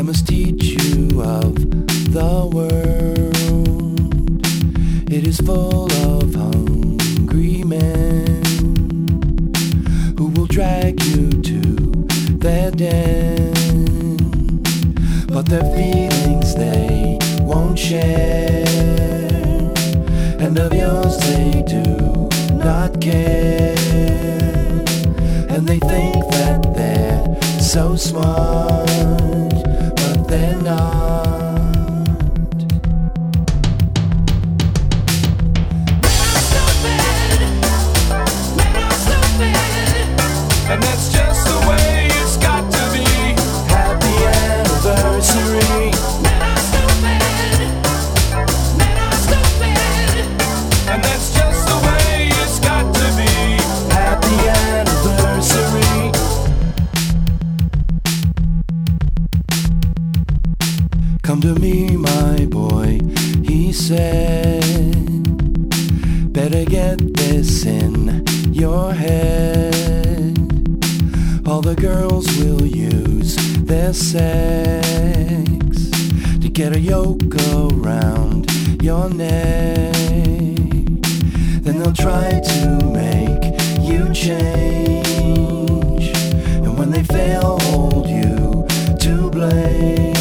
must teach you of the world. It is full of hungry men who will drag you to their den, but their feelings they won't share, and of yours they do not care. And they think that they're so smart, but they're not. And that's just the way it's got to be. Happy anniversary. Men are stupid. Men are stupid. And that's just the way it's got to be. Happy anniversary. Come to me, my boy, he said. Better get this in your head. All the girls will use their sex to get a yoke around your neck. Then they'll try to make you change, and when they fail, hold you to blame.